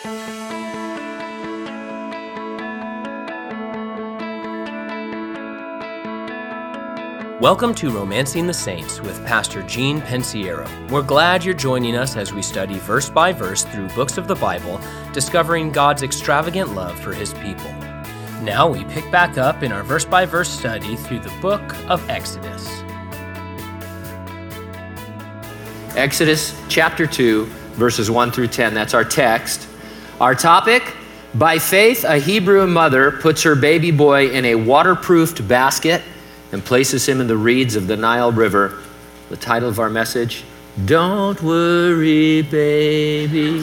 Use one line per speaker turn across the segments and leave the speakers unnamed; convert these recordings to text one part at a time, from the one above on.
Welcome to Romancing the Saints with Pastor Gene Pensiero. We're glad you're joining us as we study verse by verse through books of the Bible, discovering God's extravagant love for His people. Now we pick back up in our verse by verse study through the book of Exodus.
Exodus chapter 2, verses 1 through 10. That's our text. Our topic: by faith, a Hebrew mother puts her baby boy in a waterproofed basket and places him in the reeds of the Nile River. The title of our message: Don't worry, baby.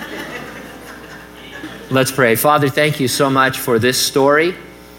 Let's pray. Father, thank you so much for this story.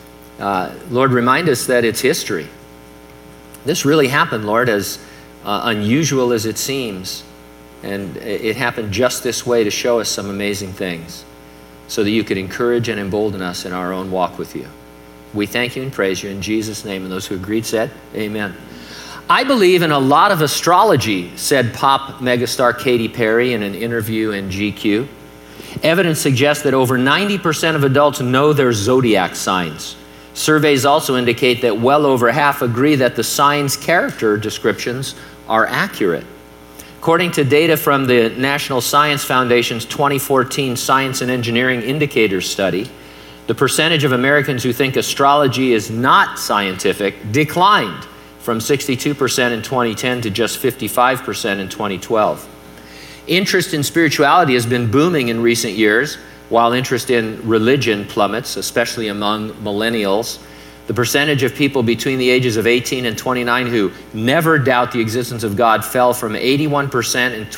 Lord, remind us that it's history. This really happened, Lord, as unusual as it seems. And it happened just this way to show us some amazing things so that you could encourage and embolden us in our own walk with you. We thank you and praise you in Jesus' name. And those who agreed said, amen. I believe in a lot of astrology, said pop megastar Katy Perry in an interview in GQ. Evidence suggests that over 90% of adults know their zodiac signs. Surveys also indicate that well over half agree that the signs' character descriptions are accurate. According to data from the National Science Foundation's 2014 Science and Engineering Indicators study, the percentage of Americans who think astrology is not scientific declined from 62% in 2010 to just 55% in 2012. Interest in spirituality has been booming in recent years, while interest in religion plummets, especially among millennials. The percentage of people between the ages of 18 and 29 who never doubt the existence of God fell from 81% in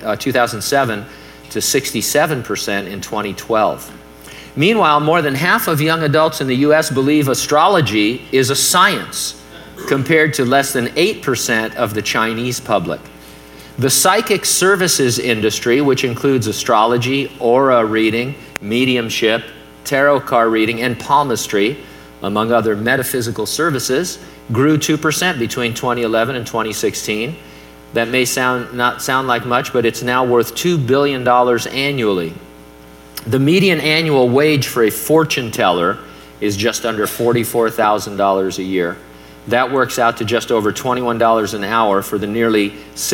2007 to 67% in 2012. Meanwhile, more than half of young adults in the U.S. believe astrology is a science, compared to less than 8% of the Chinese public. The psychic services industry, which includes astrology, aura reading, mediumship, tarot card reading, and palmistry, among other metaphysical services, grew 2% between 2011 and 2016. That may not sound like much, but it's now worth $2 billion annually. The median annual wage for a fortune teller is just under $44,000 a year. That works out to just over $21 an hour for the nearly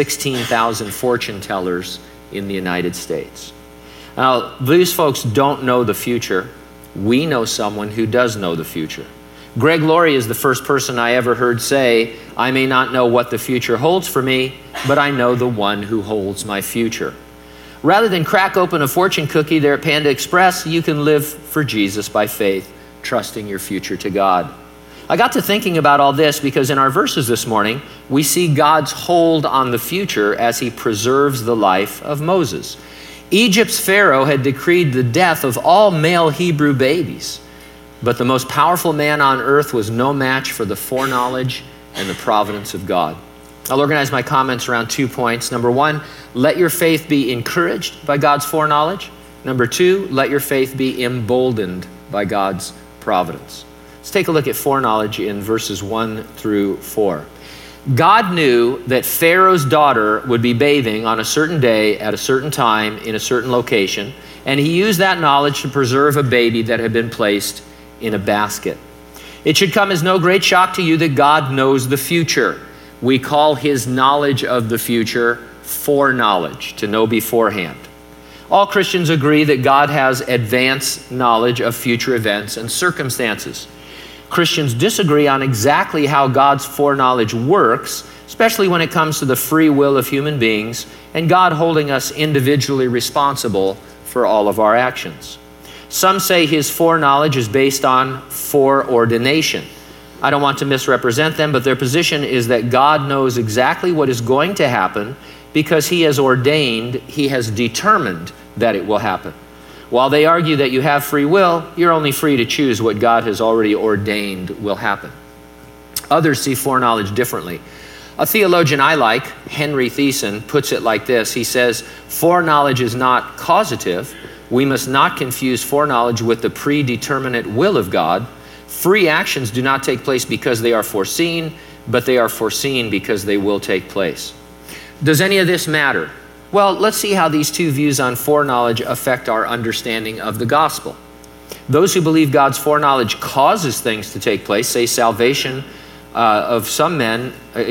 16,000 fortune tellers in the United States. Now, these folks don't know the future. We know someone who does know the future. Greg Laurie is the first person I ever heard say, "I may not know what the future holds for me, but I know the one who holds my future." Rather than crack open a fortune cookie there at Panda Express, you can live for Jesus by faith, trusting your future to God. I got to thinking about all this because in our verses this morning, we see God's hold on the future as He preserves the life of Moses. Egypt's Pharaoh had decreed the death of all male Hebrew babies, but the most powerful man on earth was no match for the foreknowledge and the providence of God. I'll organize my comments around 2 points. Number one, let your faith be encouraged by God's foreknowledge. Number two, let your faith be emboldened by God's providence. Let's take a look at foreknowledge in verses 1 through 4. God knew that Pharaoh's daughter would be bathing on a certain day at a certain time in a certain location, and He used that knowledge to preserve a baby that had been placed in a basket. It should come as no great shock to you that God knows the future. We call His knowledge of the future foreknowledge, to know beforehand. All Christians agree that God has advanced knowledge of future events and circumstances. Christians disagree on exactly how God's foreknowledge works, especially when it comes to the free will of human beings and God holding us individually responsible for all of our actions. Some say His foreknowledge is based on foreordination. I don't want to misrepresent them, but their position is that God knows exactly what is going to happen because He has ordained, He has determined that it will happen. While they argue that you have free will, you're only free to choose what God has already ordained will happen. Others see foreknowledge differently. A theologian I like, Henry Thiessen, puts it like this. He says, foreknowledge is not causative. We must not confuse foreknowledge with the predeterminate will of God. Free actions do not take place because they are foreseen, but they are foreseen because they will take place. Does any of this matter? Well, let's see how these two views on foreknowledge affect our understanding of the gospel. Those who believe God's foreknowledge causes things to take place, say salvation of some men,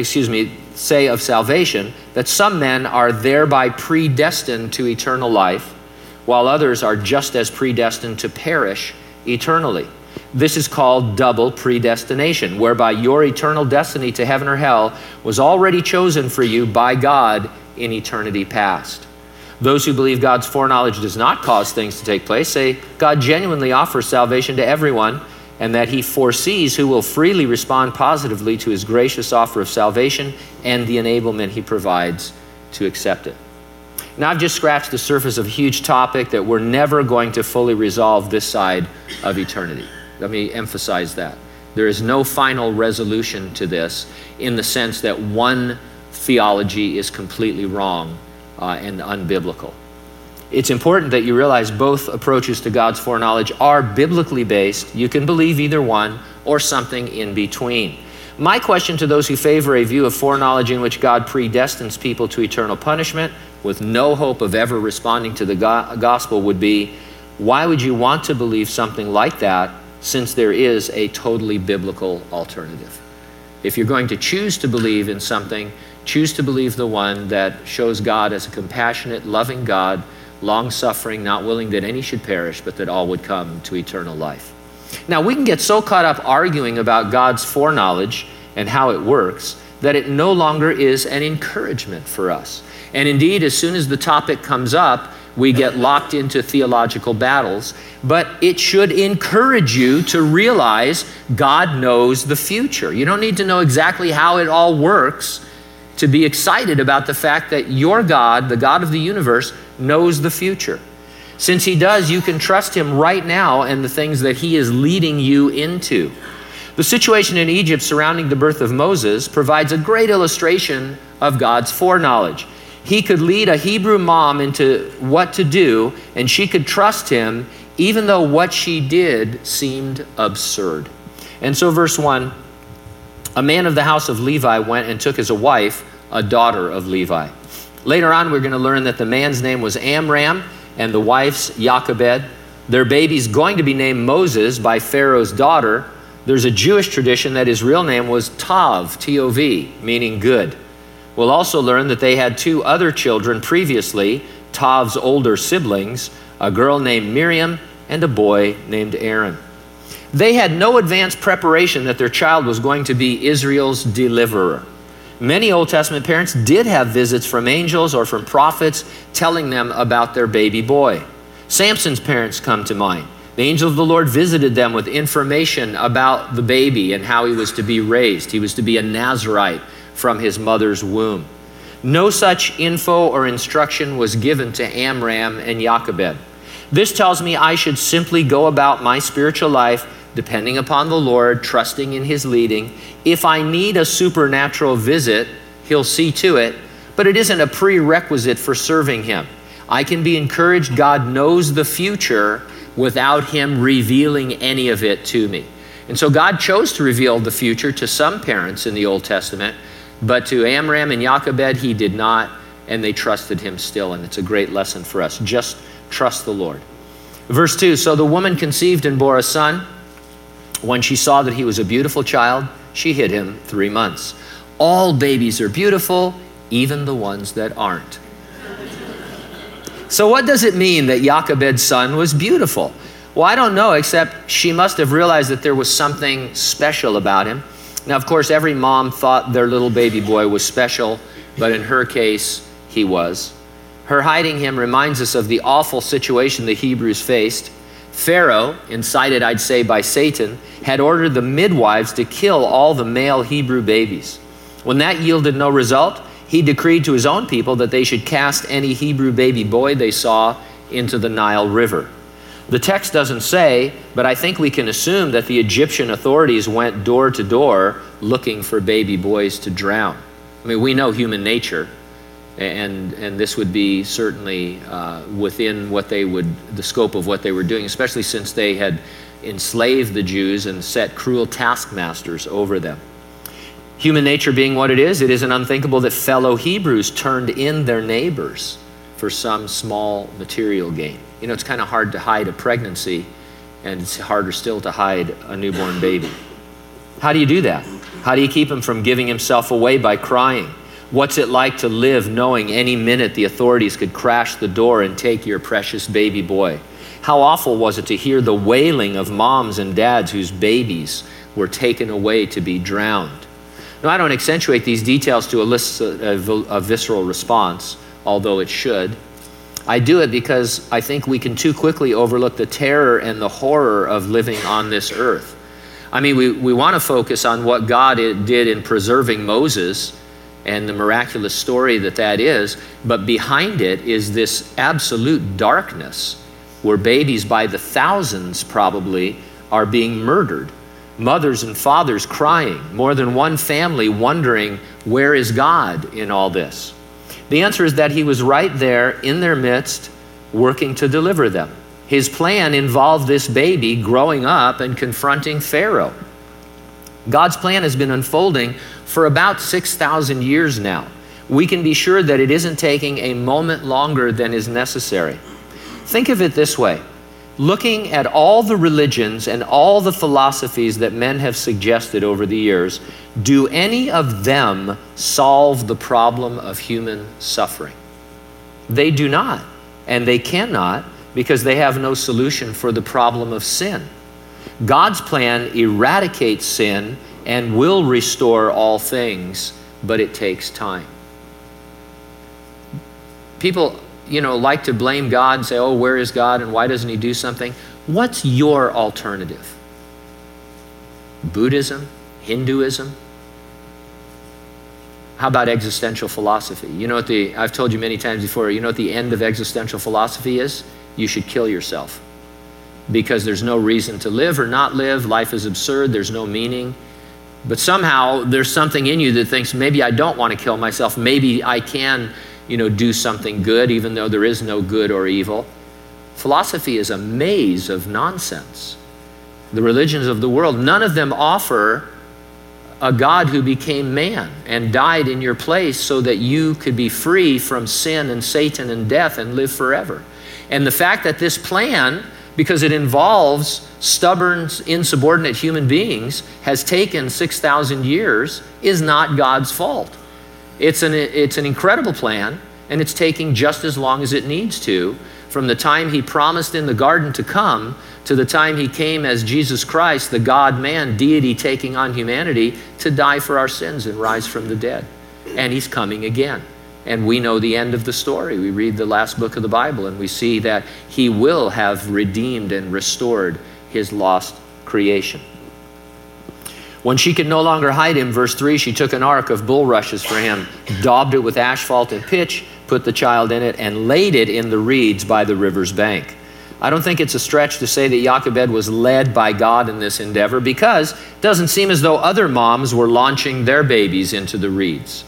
say of salvation, that some men are thereby predestined to eternal life, while others are just as predestined to perish eternally. This is called double predestination, whereby your eternal destiny to heaven or hell was already chosen for you by God in eternity past. Those who believe God's foreknowledge does not cause things to take place say God genuinely offers salvation to everyone, and that he foresees who will freely respond positively to his gracious offer of salvation and the enablement he provides to accept it. Now, I've just scratched the surface of a huge topic that we're never going to fully resolve this side of eternity. Let me emphasize that. There is no final resolution to this in the sense that one theology is completely wrong and unbiblical. It's important that you realize both approaches to God's foreknowledge are biblically based. You can believe either one or something in between. My question to those who favor a view of foreknowledge in which God predestines people to eternal punishment with no hope of ever responding to the gospel would be, why would you want to believe something like that since there is a totally biblical alternative? If you're going to choose to believe in something, choose to believe the one that shows God as a compassionate, loving God, long-suffering, not willing that any should perish, but that all would come to eternal life. Now, we can get so caught up arguing about God's foreknowledge and how it works that it no longer is an encouragement for us. And indeed, as soon as the topic comes up, we get locked into theological battles. But it should encourage you to realize God knows the future. You don't need to know exactly how it all works to be excited about the fact that your God, the God of the universe, knows the future. Since he does, you can trust him right now and the things that he is leading you into. The situation in Egypt surrounding the birth of Moses provides a great illustration of God's foreknowledge. He could lead a Hebrew mom into what to do, and she could trust him even though what she did seemed absurd. And so verse 1, a man of the house of Levi went and took as a wife a daughter of Levi. Later on, we're going to learn that the man's name was Amram and the wife's Jochebed. Their baby's going to be named Moses by Pharaoh's daughter. There's a Jewish tradition that his real name was Tav, T-O-V, meaning good. We'll also learn that they had two other children previously, Tav's older siblings, a girl named Miriam and a boy named Aaron. They had no advanced preparation that their child was going to be Israel's deliverer. Many Old Testament parents did have visits from angels or from prophets telling them about their baby boy. Samson's parents come to mind. The angel of the Lord visited them with information about the baby and how he was to be raised. He was to be a Nazirite from his mother's womb. No such info or instruction was given to Amram and Jochebed. This tells me I should simply go about my spiritual life depending upon the Lord, trusting in his leading. If I need a supernatural visit, he'll see to it, but it isn't a prerequisite for serving him. I can be encouraged God knows the future without him revealing any of it to me. And so God chose to reveal the future to some parents in the Old Testament, but to Amram and Jochebed, he did not, and they trusted him still. And it's a great lesson for us. Just trust the Lord. Verse 2, so the woman conceived and bore a son. When she saw that he was a beautiful child, she hid him 3 months. All babies are beautiful, even the ones that aren't. So what does it mean that Jochebed's son was beautiful? Well, I don't know, except she must have realized that there was something special about him. Now, of course, every mom thought their little baby boy was special, but in her case, he was. Her hiding him reminds us of the awful situation the Hebrews faced. Pharaoh, incited, I'd say, by Satan, had ordered the midwives to kill all the male Hebrew babies. When that yielded no result, he decreed to his own people that they should cast any Hebrew baby boy they saw into the Nile River. The text doesn't say, but I think we can assume that the Egyptian authorities went door to door looking for baby boys to drown. I mean, we know human nature, and this would be certainly within what they would, the scope of what they were doing, especially since they had enslaved the Jews and set cruel taskmasters over them. Human nature being what it isn't unthinkable that fellow Hebrews turned in their neighbors for some small material gain. You know, it's kind of hard to hide a pregnancy, and it's harder still to hide a newborn baby. How do you do that? How do you keep him from giving himself away by crying? What's it like to live knowing any minute the authorities could crash the door and take your precious baby boy? How awful was it to hear the wailing of moms and dads whose babies were taken away to be drowned? Now, I don't accentuate these details to elicit a visceral response, although it should. I do it because I think we can too quickly overlook the terror and the horror of living on this earth. I mean, we want to focus on what God did in preserving Moses and the miraculous story that is, but behind it is this absolute darkness where babies by the thousands probably are being murdered. Mothers and fathers crying, more than one family wondering, where is God in all this? The answer is that he was right there in their midst, working to deliver them. His plan involved this baby growing up and confronting Pharaoh. God's plan has been unfolding for about 6,000 years now. We can be sure that it isn't taking a moment longer than is necessary. Think of it this way. Looking at all the religions and all the philosophies that men have suggested over the years, do any of them solve the problem of human suffering? They do not, and they cannot, because they have no solution for the problem of sin. God's plan eradicates sin and will restore all things, but it takes time. People, like to blame God and say, oh, where is God and why doesn't he do something? What's your alternative? Buddhism? Hinduism? How about existential philosophy? I've told you many times before, you know what the end of existential philosophy is? You should kill yourself. Because there's no reason to live or not live. Life is absurd. There's no meaning. But somehow there's something in you that thinks, maybe I don't want to kill myself. Maybe I can, do something good, even though there is no good or evil. Philosophy is a maze of nonsense. The religions of the world, none of them offer a God who became man and died in your place so that you could be free from sin and Satan and death and live forever. And the fact that this plan, because it involves stubborn, insubordinate human beings, has taken 6,000 years is not God's fault. It's an incredible plan, and it's taking just as long as it needs to, from the time he promised in the garden to come to the time he came as Jesus Christ, the God-man, deity taking on humanity, to die for our sins and rise from the dead. And he's coming again. And we know the end of the story. We read the last book of the Bible and we see that he will have redeemed and restored his lost creation. When she could no longer hide him, verse 3, she took an ark of bulrushes for him, daubed it with asphalt and pitch, put the child in it, and laid it in the reeds by the river's bank. I don't think it's a stretch to say that Jochebed was led by God in this endeavor, because it doesn't seem as though other moms were launching their babies into the reeds.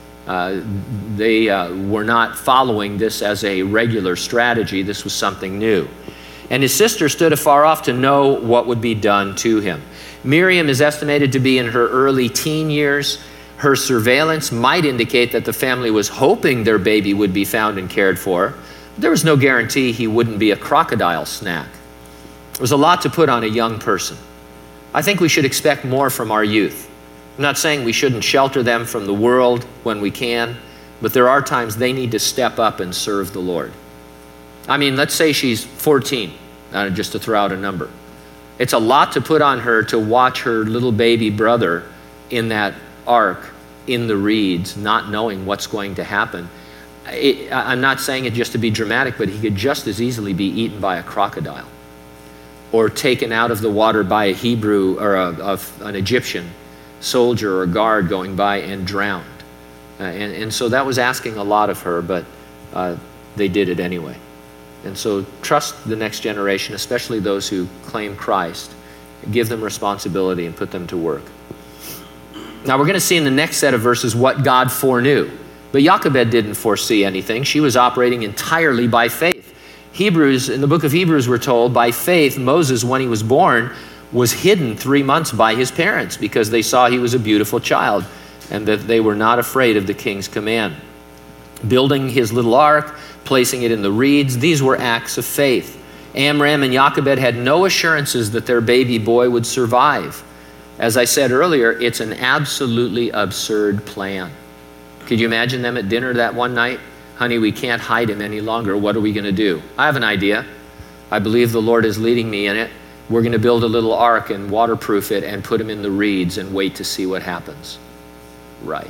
They were not following this as a regular strategy. This was something new. And his sister stood afar off to know what would be done to him. Miriam is estimated to be in her early teen years. Her surveillance might indicate that the family was hoping their baby would be found and cared for. There was no guarantee he wouldn't be a crocodile snack. It was a lot to put on a young person. I think we should expect more from our youth. I'm not saying we shouldn't shelter them from the world when we can, but there are times they need to step up and serve the Lord. I mean, let's say she's 14, just to throw out a number. It's a lot to put on her to watch her little baby brother in that ark in the reeds, not knowing what's going to happen. I'm not saying it just to be dramatic, but he could just as easily be eaten by a crocodile or taken out of the water by a Hebrew or an Egyptian soldier or guard going by and drowned. And so that was asking a lot of her, but they did it anyway. And so trust the next generation, especially those who claim Christ. Give them responsibility and put them to work. Now we're going to see in the next set of verses what God foreknew. But Jochebed didn't foresee anything. She was operating entirely by faith. In the book of Hebrews, we're told, by faith, Moses, when he was born, was hidden 3 months by his parents because they saw he was a beautiful child and that they were not afraid of the king's command. Building his little ark, placing it in the reeds. These were acts of faith. Amram and Jochebed had no assurances that their baby boy would survive. As I said earlier, it's an absolutely absurd plan. Could you imagine them at dinner that one night? Honey, we can't hide him any longer. What are we going to do? I have an idea. I believe the Lord is leading me in it. We're going to build a little ark and waterproof it and put him in the reeds and wait to see what happens. Right.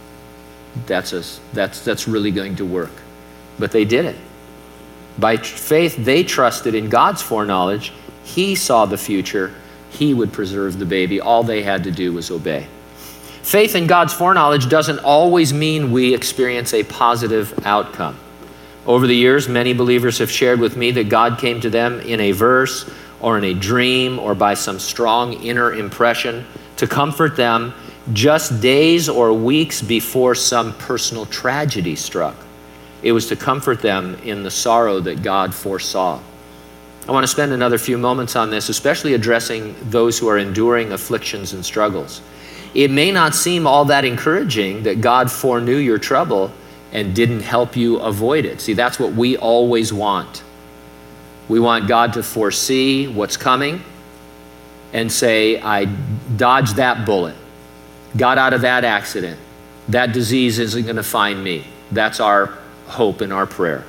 That's really going to work. But they did it. By faith, they trusted in God's foreknowledge. He saw the future. He would preserve the baby. All they had to do was obey. Faith in God's foreknowledge doesn't always mean we experience a positive outcome. Over the years, many believers have shared with me that God came to them in a verse or in a dream or by some strong inner impression to comfort them just days or weeks before some personal tragedy struck. It was to comfort them in the sorrow that God foresaw. I want to spend another few moments on this, especially addressing those who are enduring afflictions and struggles. It may not seem all that encouraging that God foreknew your trouble and didn't help you avoid it. See, that's what we always want. We want God to foresee what's coming and say, I dodged that bullet, got out of that accident. That disease isn't going to find me. That's our hope and our prayer.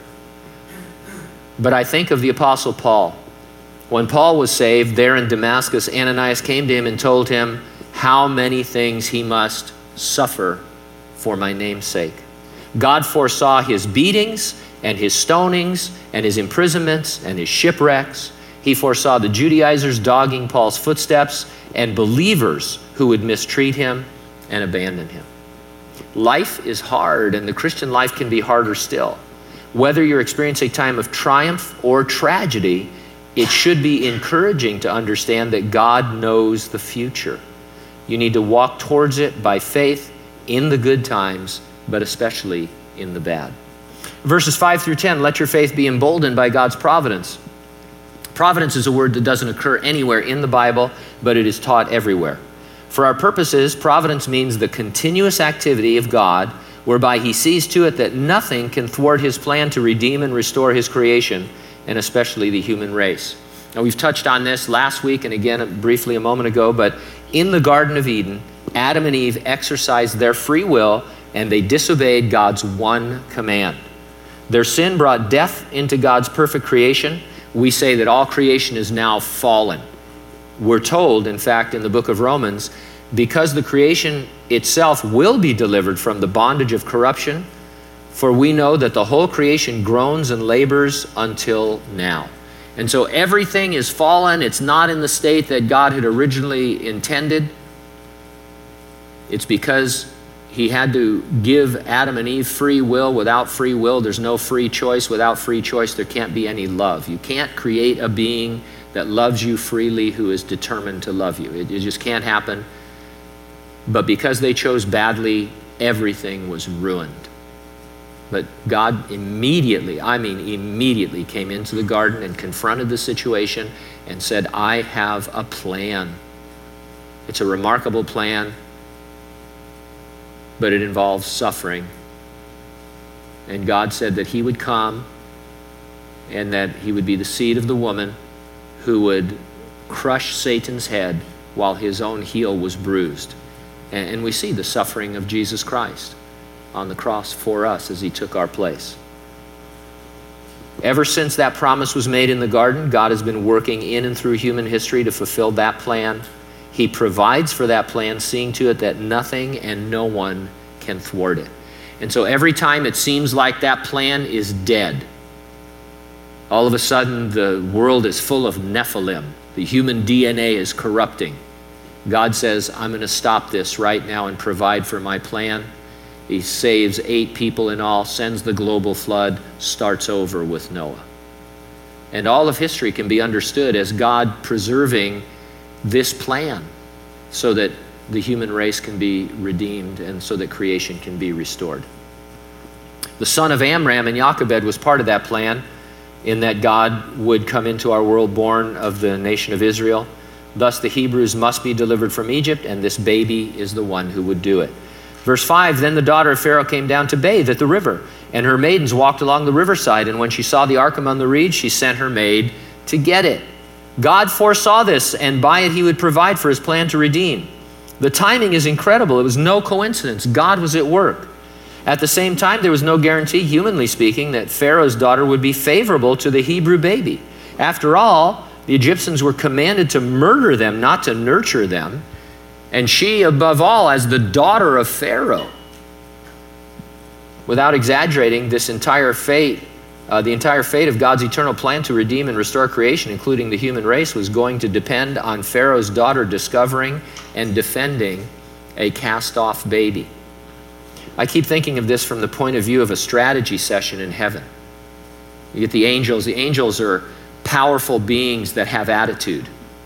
But I think of the Apostle Paul. When Paul was saved there in Damascus, Ananias came to him and told him how many things he must suffer for my name's sake. God foresaw his beatings and his stonings and his imprisonments and his shipwrecks. He foresaw the Judaizers dogging Paul's footsteps and believers who would mistreat him and abandon him. Life is hard, and the Christian life can be harder still. Whether you're experiencing a time of triumph or tragedy, it should be encouraging to understand that God knows the future. You need to walk towards it by faith in the good times, but especially in the bad. Verses 5 through 10, let your faith be emboldened by God's providence. Providence is a word that doesn't occur anywhere in the Bible, but it is taught everywhere. For our purposes, providence means the continuous activity of God, whereby he sees to it that nothing can thwart his plan to redeem and restore his creation, and especially the human race. Now, we've touched on this last week and again briefly a moment ago, but in the Garden of Eden, Adam and Eve exercised their free will and they disobeyed God's one command. Their sin brought death into God's perfect creation. We say that all creation is now fallen. We're told, in fact, in the book of Romans, because the creation itself will be delivered from the bondage of corruption, for we know that the whole creation groans and labors until now. And so everything is fallen. It's not in the state that God had originally intended. It's because he had to give Adam and Eve free will. Without free will, there's no free choice. Without free choice, there can't be any love. You can't create a being that loves you freely who is determined to love you. It just can't happen. But because they chose badly, everything was ruined. But God immediately came into the garden and confronted the situation and said, I have a plan. It's a remarkable plan, but it involves suffering. And God said that he would come and that he would be the seed of the woman who would crush Satan's head while his own heel was bruised. And we see the suffering of Jesus Christ on the cross for us as he took our place. Ever since that promise was made in the garden, God has been working in and through human history to fulfill that plan. He provides for that plan, seeing to it that nothing and no one can thwart it. And so every time it seems like that plan is dead, all of a sudden the world is full of Nephilim. The human DNA is corrupting. God says, I'm going to stop this right now and provide for my plan. He saves 8 people in all, sends the global flood, starts over with Noah. And all of history can be understood as God preserving this plan so that the human race can be redeemed and so that creation can be restored. The son of Amram and Jochebed was part of that plan in that God would come into our world born of the nation of Israel. Thus the Hebrews must be delivered from Egypt, and this baby is the one who would do it. Verse 5, then the daughter of Pharaoh came down to bathe at the river, And her maidens walked along the riverside, and when she saw the ark among the reeds, she sent her maid to get it. God foresaw this, and by it he would provide for his plan to redeem. The timing is incredible. It was no coincidence. God was at work. At the same time, there was no guarantee, humanly speaking, that Pharaoh's daughter would be favorable to the Hebrew baby. After all, the Egyptians were commanded to murder them, not to nurture them. And she, above all, as the daughter of Pharaoh. Without exaggerating, the entire fate of God's eternal plan to redeem and restore creation, including the human race, was going to depend on Pharaoh's daughter discovering and defending a cast-off baby. I keep thinking of this from the point of view of a strategy session in heaven. You get the angels. The angels are powerful beings that have attitude.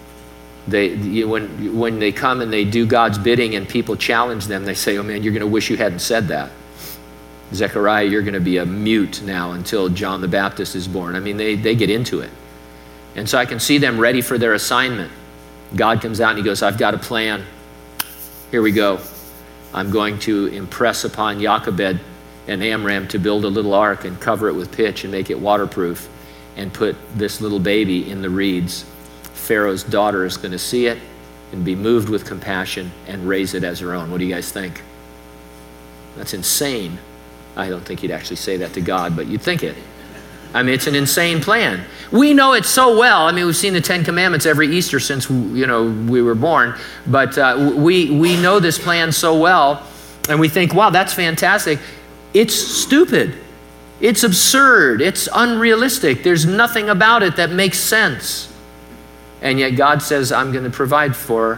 When they come and they do God's bidding and people challenge them, they say, oh man, you're going to wish you hadn't said that. Zechariah, you're going to be a mute now until John the Baptist is born. I mean, they get into it. And so I can see them ready for their assignment. God comes out and he goes, I've got a plan. Here we go. I'm going to impress upon Jochebed and Amram to build a little ark and cover it with pitch and make it waterproof and put this little baby in the reeds. Pharaoh's daughter is going to see it and be moved with compassion and raise it as her own. What do you guys think? That's insane. I don't think you'd actually say that to God, but you'd think it. I mean, it's an insane plan. We know it so well. I mean, we've seen the Ten Commandments every Easter since, we were born. But we know this plan so well, and we think, wow, that's fantastic. It's stupid. It's absurd. It's unrealistic. There's nothing about it that makes sense. And yet God says, I'm going to provide for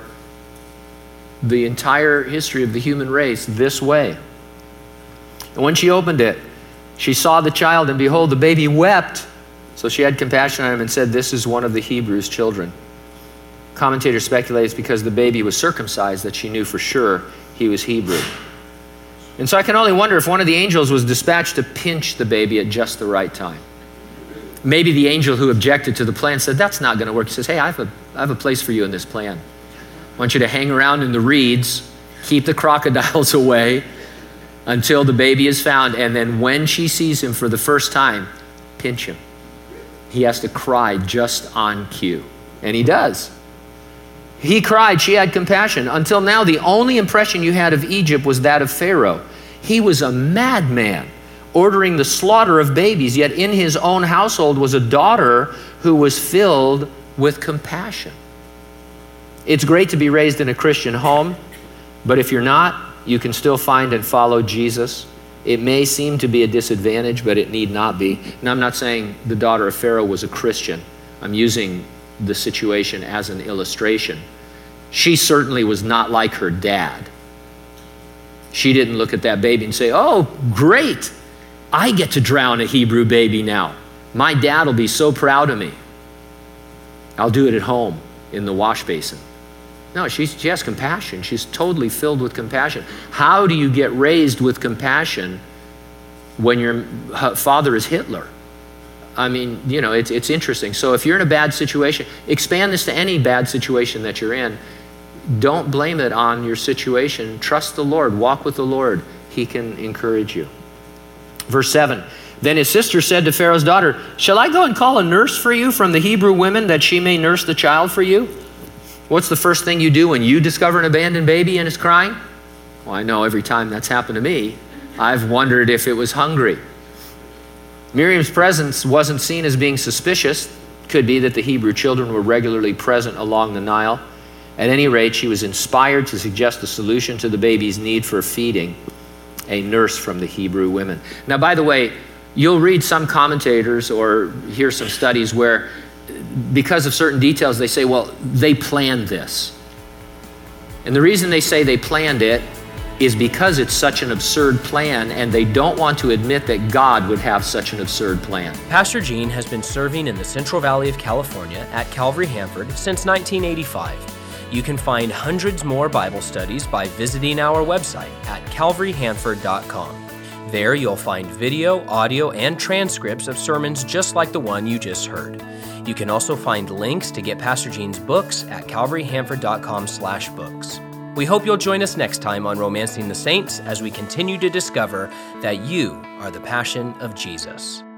the entire history of the human race this way. And when she opened it, she saw the child, and behold, the baby wept. So she had compassion on him and said, this is one of the Hebrews' children. Commentators speculate it's because the baby was circumcised that she knew for sure he was Hebrew. And so I can only wonder if one of the angels was dispatched to pinch the baby at just the right time. Maybe the angel who objected to the plan said, that's not going to work. He says, hey, I have a place for you in this plan. I want you to hang around in the reeds, keep the crocodiles away, until the baby is found, and then when she sees him for the first time, pinch him. He has to cry just on cue. And he does. He cried, she had compassion. Until now, the only impression you had of Egypt was that of Pharaoh. He was a madman, ordering the slaughter of babies, yet in his own household was a daughter who was filled with compassion. It's great to be raised in a Christian home, but if you're not, you can still find and follow Jesus. It may seem to be a disadvantage, but it need not be. And I'm not saying the daughter of Pharaoh was a Christian. I'm using the situation as an illustration. She certainly was not like her dad. She didn't look at that baby and say, oh, great, I get to drown a Hebrew baby now. My dad will be so proud of me. I'll do it at home in the wash basin. No, she has compassion. She's totally filled with compassion. How do you get raised with compassion when your father is Hitler? I mean, it's interesting. So if you're in a bad situation, expand this to any bad situation that you're in. Don't blame it on your situation. Trust the Lord. Walk with the Lord. He can encourage you. Verse 7, then his sister said to Pharaoh's daughter, shall I go and call a nurse for you from the Hebrew women that she may nurse the child for you? What's the first thing you do when you discover an abandoned baby and it's crying? Well, I know every time that's happened to me, I've wondered if it was hungry. Miriam's presence wasn't seen as being suspicious. Could be that the Hebrew children were regularly present along the Nile. At any rate, she was inspired to suggest a solution to the baby's need for feeding, a nurse from the Hebrew women. Now, by the way, you'll read some commentators or hear some studies where because of certain details, they say, well, they planned this. And the reason they say they planned it is because it's such an absurd plan, and they don't want to admit that God would have such an absurd plan.
Pastor Gene has been serving in the Central Valley of California at Calvary Hanford since 1985. You can find hundreds more Bible studies by visiting our website at calvaryhanford.com. There you'll find video, audio, and transcripts of sermons just like the one you just heard. You can also find links to get Pastor Gene's books at calvaryhanford.com/books. We hope you'll join us next time on Romancing the Saints as we continue to discover that you are the passion of Jesus.